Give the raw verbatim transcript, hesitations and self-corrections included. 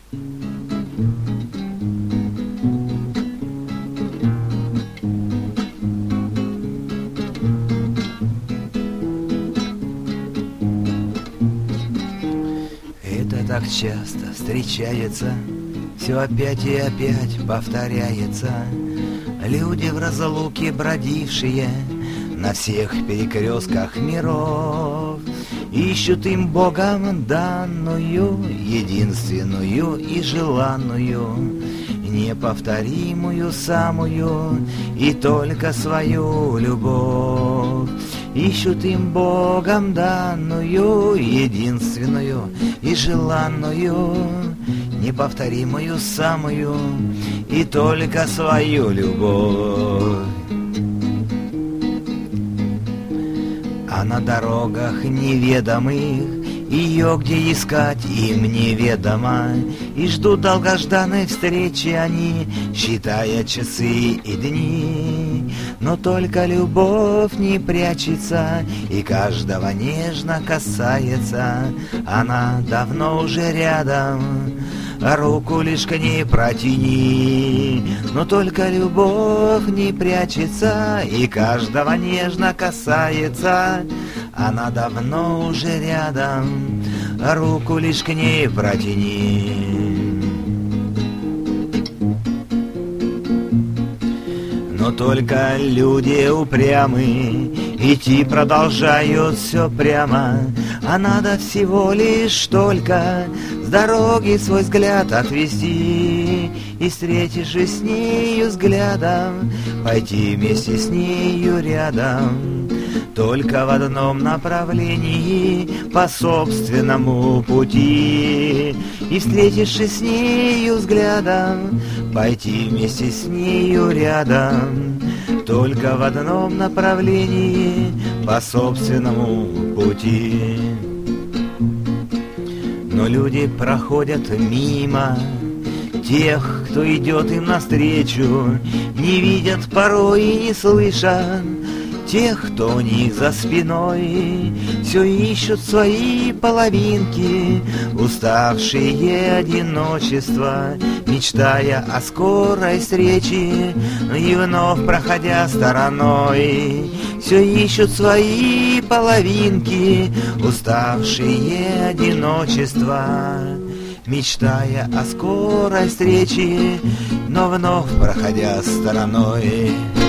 Это так часто встречается, все опять и опять повторяется. Люди в разлуке бродившие на всех перекрестках миров ищут им Богом данную, единственную и желанную, неповторимую самую и только свою любовь. Ищут им Богом данную, единственную и желанную, неповторимую самую и только свою любовь. А на дорогах неведомых ее где искать им неведомо, и ждут долгожданной встречи они, считая часы и дни. Но только любовь не прячется и каждого нежно касается. Она давно уже рядом, руку лишь к ней протяни. Но только любовь не прячется и каждого нежно касается. Она давно уже рядом, руку лишь к ней протяни. Но только люди упрямы, идти продолжают все прямо. А надо всего лишь только с дороги свой взгляд отвести, и, встретившись с нею взглядом, пойти вместе с нею рядом. Только в одном направлении, по собственному пути, и, встретившись с нею взглядом, пойти вместе с нею рядом. Только в одном направлении, по собственному пути. Но люди проходят мимо тех, кто идет им навстречу, не видят порой и не слышат тех, кто у них за спиной. Все ищут свои половинки, уставшие одиночества, мечтая о скорой встрече и вновь проходя стороной. Все ищут свои половинки, уставшие одиночества, мечтая о скорой встрече, но вновь проходя стороной.